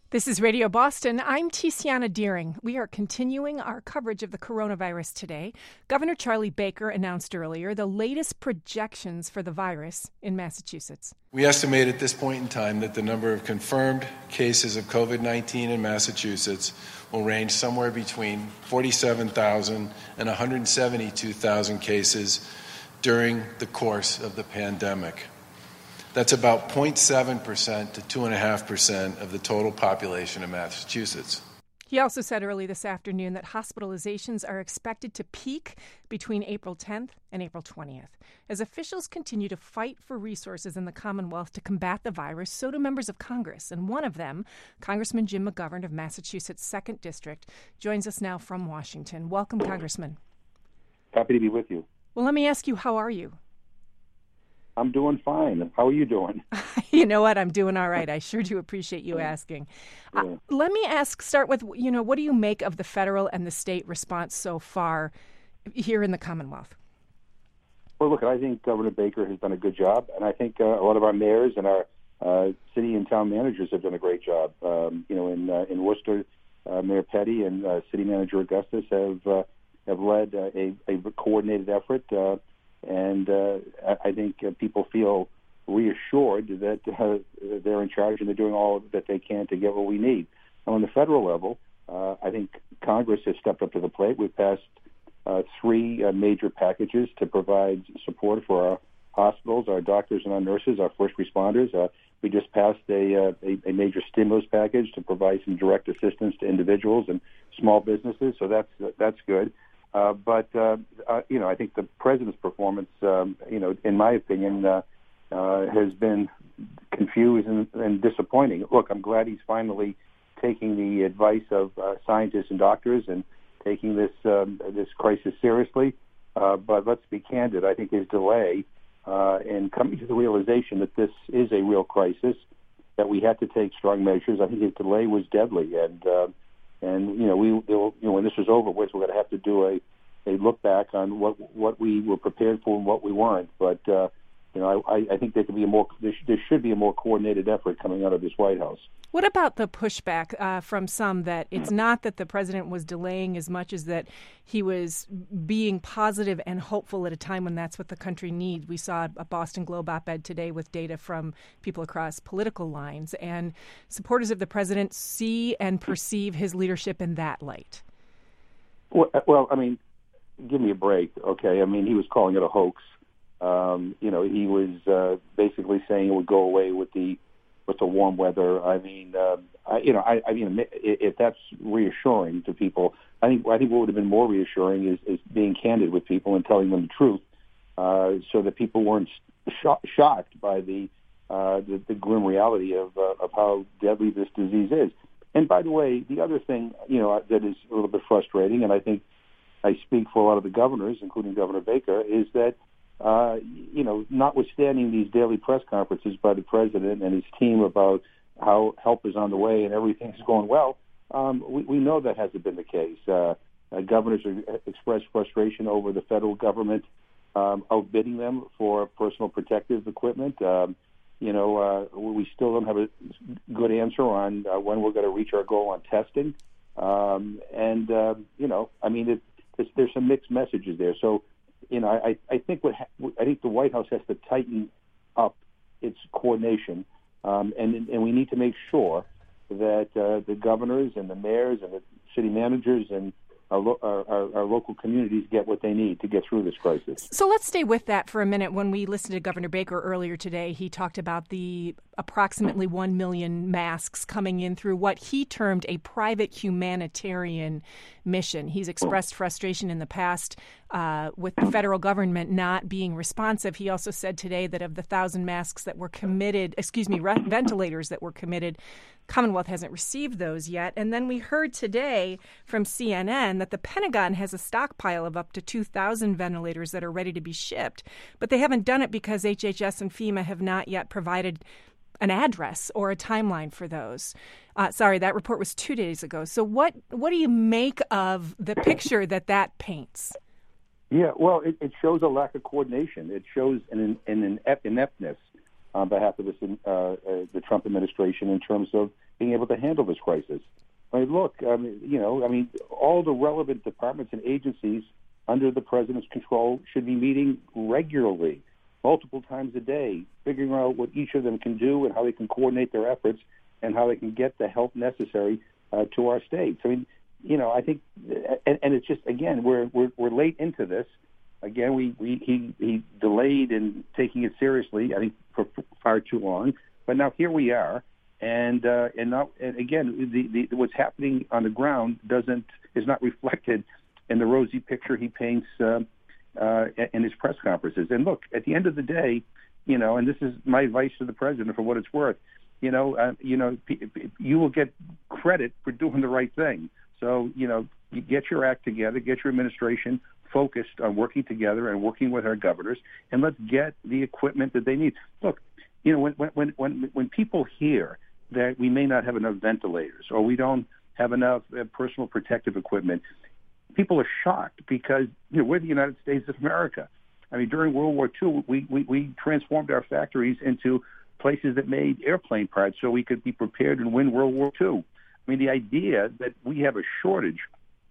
This is Radio Boston. I'm Tiziana Deering. We are continuing our coverage of the coronavirus today. Governor Charlie Baker announced earlier the latest projections for the virus in Massachusetts. We estimate at this point in time that the number of confirmed cases of COVID-19 in Massachusetts will range somewhere between 47,000 and 172,000 cases during the course of the pandemic. That's about 0.7% to 2.5% of the total population of Massachusetts. He also said early this afternoon that hospitalizations are expected to peak between April 10th and April 20th. As officials continue to fight for resources in the Commonwealth to combat the virus, so do members of Congress. And one of them, Congressman Jim McGovern of Massachusetts' 2nd District, joins us now from Washington. Welcome, Congressman. Happy to be with you. Well, let me ask you, how are you? I'm doing fine. How are you doing? You know what? I'm doing all right. I sure do appreciate you asking. Let me start with, what do you make of the federal and the state response so far here in the Commonwealth? Well, look, I think Governor Baker has done a good job, and I think a lot of our mayors and our city and town managers have done a great job. In Worcester, Mayor Petty and City Manager Augustus have led a coordinated effort. And I think people feel reassured that they're in charge and they're doing all that they can to get what we need. And on the federal level, I think Congress has stepped up to the plate. We've passed 3 major packages to provide support for our hospitals, our doctors and our nurses, our first responders. We just passed a major stimulus package to provide some direct assistance to individuals and small businesses. So that's good. But I think the president's performance, in my opinion, has been confused and disappointing. Look, I'm glad he's finally taking the advice of scientists and doctors and taking this crisis seriously. But let's be candid. I think his delay in coming to the realization that this is a real crisis, that we had to take strong measures, I think his delay was deadly. And when this is over with, we're going to have to do a look back on what we were prepared for and what we weren't. But I think there should be a more coordinated effort coming out of this White House. What about the pushback from some that it's not that the president was delaying as much as that he was being positive and hopeful at a time when that's what the country needs? We saw a Boston Globe op-ed today with data from people across political lines, and supporters of the president see and perceive his leadership in that light. Well, I mean, give me a break, okay? I mean, he was calling it a hoax. He was basically saying it would go away with the warm weather. I mean, if that's reassuring to people, I think what would have been more reassuring is being candid with people and telling them the truth, so that people weren't shocked by the grim reality of how deadly this disease is. And by the way, the other thing that is a little bit frustrating, and I think I speak for a lot of the governors, including Governor Baker, is that notwithstanding these daily press conferences by the president and his team about how help is on the way and everything's going well, we know that hasn't been the case. Governors have expressed frustration over the federal government outbidding them for personal protective equipment. We still don't have a good answer on when we're going to reach our goal on testing. There's some mixed messages there. So, I think the White House has to tighten up its coordination, and we need to make sure that the governors and the mayors and the city managers and our local communities get what they need to get through this crisis. So let's stay with that for a minute. When we listened to Governor Baker earlier today, he talked about the approximately 1 million masks coming in through what he termed a private humanitarian mission. He's expressed frustration in the past with the federal government not being responsive. He also said today that of the 1,000 masks that were committed, ventilators that were committed, Commonwealth hasn't received those yet. And then we heard today from CNN that the Pentagon has a stockpile of up to 2,000 ventilators that are ready to be shipped. But they haven't done it because HHS and FEMA have not yet provided an address or a timeline for those. That report was 2 days ago. So what do you make of the picture that paints? Yeah, well, it shows a lack of coordination. It shows an ineptness on behalf of the Trump administration in terms of being able to handle this crisis. I mean, look, all the relevant departments and agencies under the president's control should be meeting regularly, multiple times a day, figuring out what each of them can do and how they can coordinate their efforts and how they can get the help necessary to our states. I mean, I think, and it's just, again, we're late into this. Again, he delayed in taking it seriously, I think, for far too long. But now here we are, and again, what's happening on the ground is not reflected in the rosy picture he paints in his press conferences. And look, at the end of the day, and this is my advice to the president for what it's worth, you will get credit for doing the right thing. So, you get your act together, get your administration focused on working together and working with our governors, and let's get the equipment that they need. Look, when people hear that we may not have enough ventilators or we don't have enough personal protective equipment, people are shocked because we're the United States of America. I mean, during World War II, we transformed our factories into places that made airplane parts so we could be prepared and win World War II. I mean, the idea that we have a shortage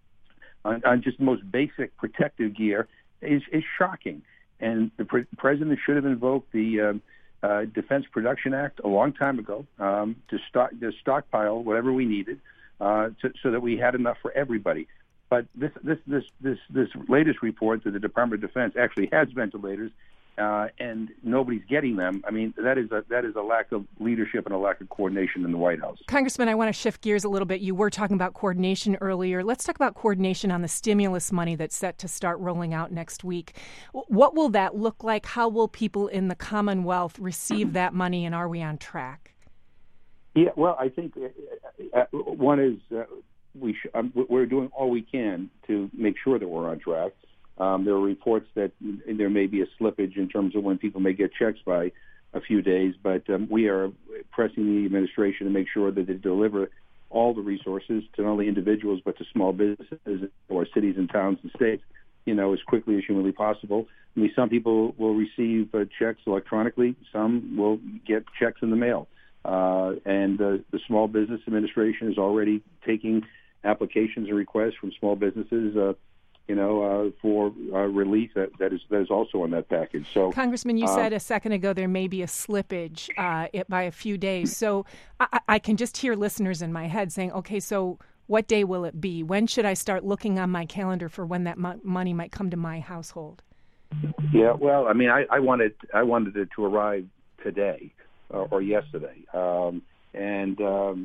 on just the most basic protective gear is shocking. And the president should have invoked the Defense Production Act a long time ago to stockpile whatever we needed so that we had enough for everybody. But this latest report that the Department of Defense actually has ventilators and nobody's getting them. I mean, that is a lack of leadership and a lack of coordination in the White House. Congressman, I want to shift gears a little bit. You were talking about coordination earlier. Let's talk about coordination on the stimulus money that's set to start rolling out next week. What will that look like? How will people in the Commonwealth receive that money, and are we on track? Yeah, well, I think one is we're doing all we can to make sure that we're on track. There are reports that there may be a slippage in terms of when people may get checks by a few days, but we are pressing the administration to make sure that they deliver all the resources to not only individuals but to small businesses or cities and towns and states, as quickly as humanly possible. I mean, some people will receive checks electronically. Some will get checks in the mail. And the Small Business Administration is already taking applications and requests from small businesses for relief that is also on that package. So, Congressman, you said a second ago there may be a slippage by a few days. So I can just hear listeners in my head saying, okay, so what day will it be? When should I start looking on my calendar for when that money might come to my household? Yeah, well, I mean, I wanted it to arrive today or yesterday, and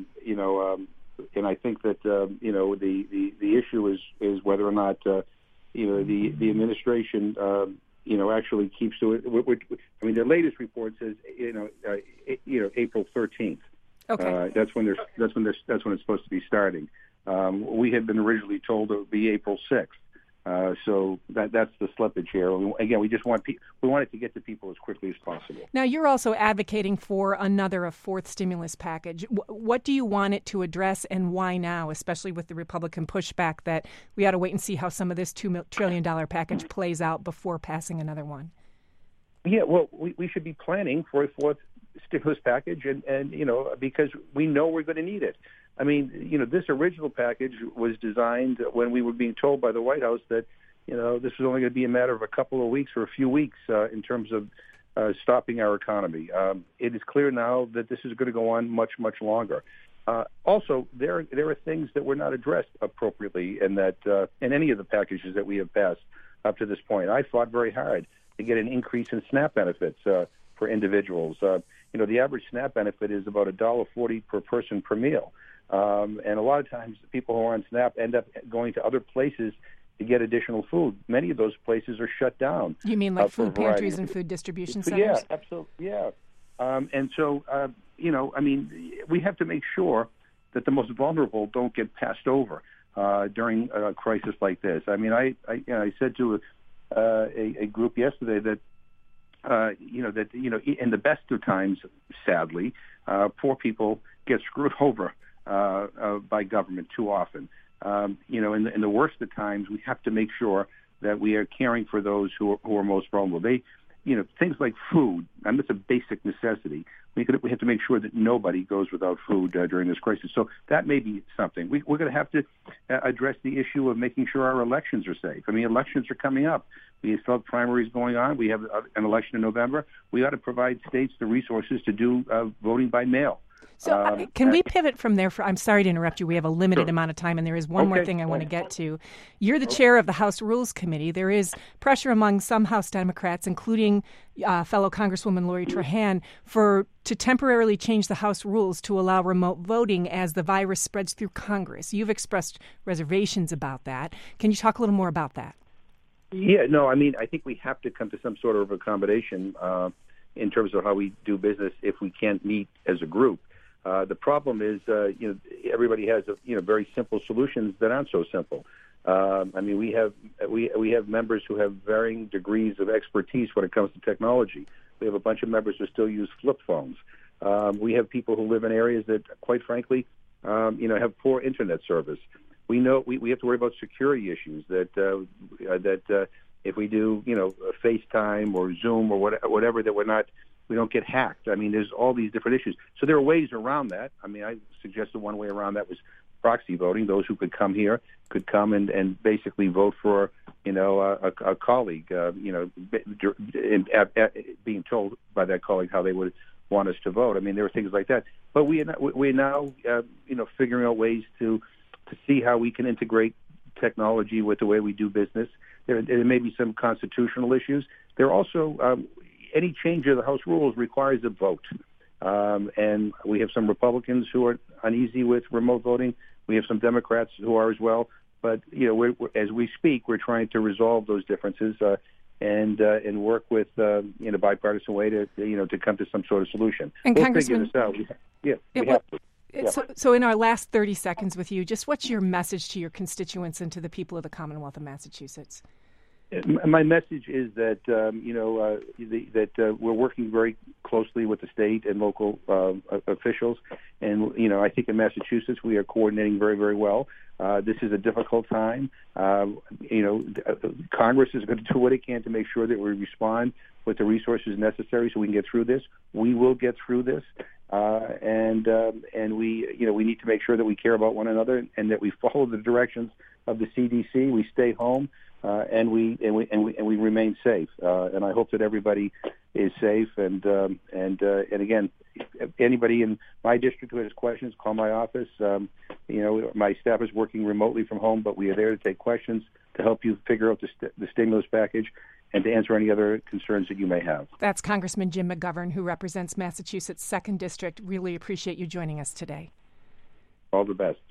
I think that the issue is whether or not the administration actually keeps to it. I mean, the latest report says April 13th. Okay. That's when it's supposed to be starting. We had been originally told it would be April 6th. So that's the slippage here. Again, we just want it to get to people as quickly as possible. Now, you're also advocating for a fourth stimulus package. What do you want it to address, and why now, especially with the Republican pushback that we ought to wait and see how some of this $2 trillion package plays out before passing another one? Yeah, well, we should be planning for a fourth stimulus package, and because we know we're going to need it. I mean, this original package was designed when we were being told by the White House that, this was only going to be a matter of a couple of weeks or a few weeks in terms of stopping our economy. It is clear now that this is going to go on much, much longer. Also, there are things that were not addressed appropriately in any of the packages that we have passed up to this point. I fought very hard to get an increase in SNAP benefits for individuals. The average SNAP benefit is about $1.40 per person per meal. And a lot of times people who are on SNAP end up going to other places to get additional food. Many of those places are shut down. You mean like food pantries and food distribution centers? Yeah, absolutely. Yeah. And so, we have to make sure that the most vulnerable don't get passed over during a crisis like this. I mean, I said to a group yesterday that, in the best of times, sadly, poor people get screwed over by government too often. In the worst of times, we have to make sure that we are caring for those who are most vulnerable. things like food, and that's a basic necessity. We have to make sure that nobody goes without food during this crisis. So that may be something. We're going to have to address the issue of making sure our elections are safe. I mean, elections are coming up. We still have primaries going on. We have an election in November. We ought to provide states the resources to do voting by mail. So can we pivot from there? I'm sorry to interrupt you. We have a limited amount of time, and there is one more thing I want to get to. You're the chair of the House Rules Committee. There is pressure among some House Democrats, including fellow Congresswoman Lori Trahan, to temporarily change the House rules to allow remote voting as the virus spreads through Congress. You've expressed reservations about that. Can you talk a little more about that? Yeah, no, I mean, I think we have to come to some sort of accommodation in terms of how we do business if we can't meet as a group. The problem is, everybody has very simple solutions that aren't so simple. I mean, we have members who have varying degrees of expertise when it comes to technology. We have a bunch of members who still use flip phones. We have people who live in areas that, quite frankly, have poor internet service. We know we have to worry about security issues that if we do FaceTime or Zoom or whatever that we don't get hacked. I mean, there's all these different issues. So there are ways around that. I mean, I suggested one way around that was proxy voting. Those who could come here could come and basically vote for, a colleague, being told by that colleague how they would want us to vote. I mean, there are things like that. But we're now figuring out ways to see how we can integrate technology with the way we do business. There may be some constitutional issues. There are also any change of the House rules requires a vote. And we have some Republicans who are uneasy with remote voting. We have some Democrats who are as well. But, as we speak, we're trying to resolve those differences and work with, in a bipartisan way to come to some sort of solution. And we'll Congressman, figure this out. We have to. Yeah. So in our last 30 seconds with you, just what's your message to your constituents and to the people of the Commonwealth of Massachusetts? My message is that we're working very closely with the state and local officials, and I think in Massachusetts we are coordinating very, very well. This is a difficult time. Congress is going to do what it can to make sure that we respond with the resources necessary so we can get through this. We will get through this, and we need to make sure that we care about one another and that we follow the directions of the CDC. We stay home. And we remain safe, and I hope that everybody is safe. And again, anybody in my district who has questions, call my office. My staff is working remotely from home, but we are there to take questions to help you figure out the stimulus package and to answer any other concerns that you may have. That's Congressman Jim McGovern, who represents Massachusetts' 2nd District. Really appreciate you joining us today. All the best.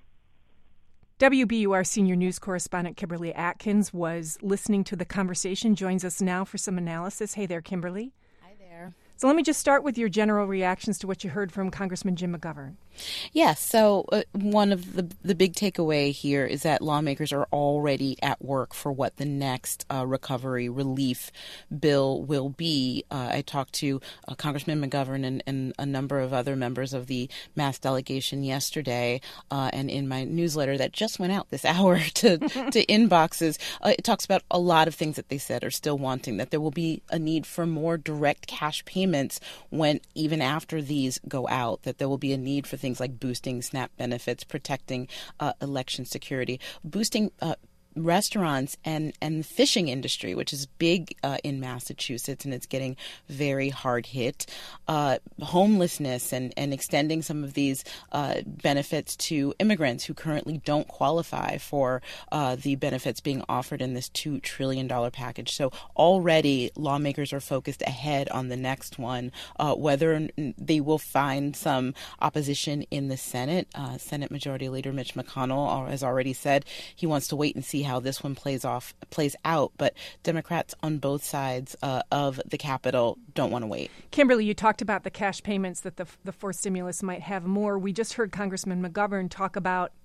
WBUR senior news correspondent Kimberly Atkins was listening to the conversation, joins us now for some analysis. Hey there, Kimberly. Hi there. So let me just start with your general reactions to what you heard from Congressman Jim McGovern. Yes. So one of the big takeaway here is that lawmakers are already at work for what the next recovery relief bill will be. I talked to Congressman McGovern and a number of other members of the Mass delegation yesterday, and in my newsletter that just went out this hour to inboxes, it talks about a lot of things that they said are still wanting, that there will be a need for more direct cash payments even after these go out, that there will be a need for things like boosting SNAP benefits, protecting election security, boosting restaurants and the fishing industry, which is big in Massachusetts, and it's getting very hard hit. Homelessness and extending some of these benefits to immigrants who currently don't qualify for the benefits being offered in this $2 trillion package. So already lawmakers are focused ahead on the next one, whether they will find some opposition in the Senate. Senate Majority Leader Mitch McConnell has already said he wants to wait and see how this one plays out, but Democrats on both sides of the Capitol don't want to wait. Kimberly, you talked about the cash payments that the fourth stimulus might have more. We just heard Congressman McGovern talk about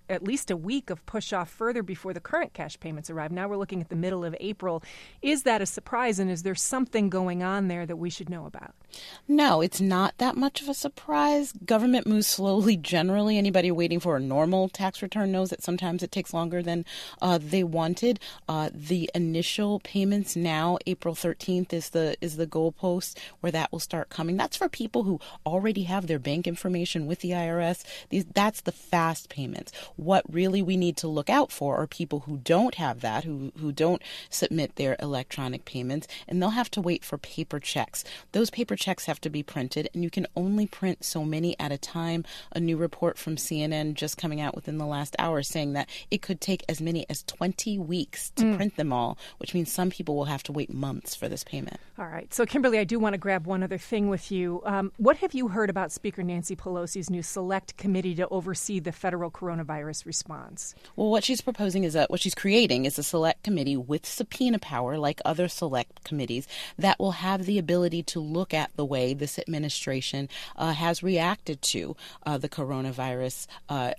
at least a week of push off further before the current cash payments arrive. Now we're looking at the middle of April. Is that a surprise, and is there something going on there that we should know about? No, it's not that much of a surprise. Government moves slowly generally. Anybody waiting for a normal tax return knows that sometimes it takes longer than they wanted. The initial payments now, April 13th is the goalpost where that will start coming. That's for people who already have their bank information with the IRS. That's the fast payments. What really we need to look out for are people who don't have that, who don't submit their electronic payments, and they'll have to wait for paper checks. Those paper checks have to be printed, and you can only print so many at a time. A new report from CNN just coming out within the last hour saying that it could take as many as 20 weeks to print them all, which means some people will have to wait months for this payment. All right. So, Kimberly, I do want to grab one other thing with you. What have you heard about Speaker Nancy Pelosi's new select committee to oversee the federal coronavirus response? Well, what she's proposing is what she's creating is a select committee with subpoena power, like other select committees, that will have the ability to look at the way this administration has reacted to the coronavirus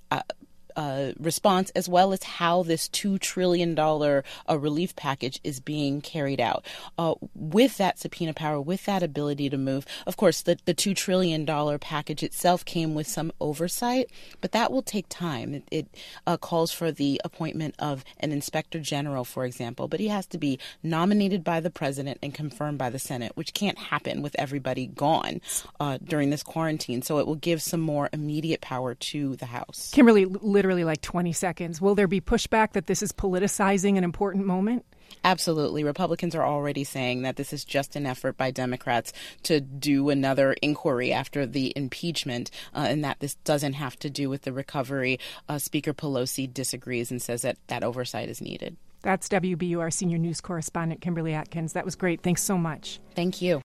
response, as well as how this $2 trillion relief package is being carried out. With that subpoena power, with that ability to move, of course, the $2 trillion package itself came with some oversight, but that will take time. It calls for the appointment of an inspector general, for example, but he has to be nominated by the president and confirmed by the Senate, which can't happen with everybody gone during this quarantine. So it will give some more immediate power to the House. Kimberly, literally like 20 seconds. Will there be pushback that this is politicizing an important moment? Absolutely. Republicans are already saying that this is just an effort by Democrats to do another inquiry after the impeachment, and that this doesn't have to do with the recovery. Speaker Pelosi disagrees and says that that oversight is needed. That's WBUR senior news correspondent Kimberly Atkins. That was great. Thanks so much. Thank you.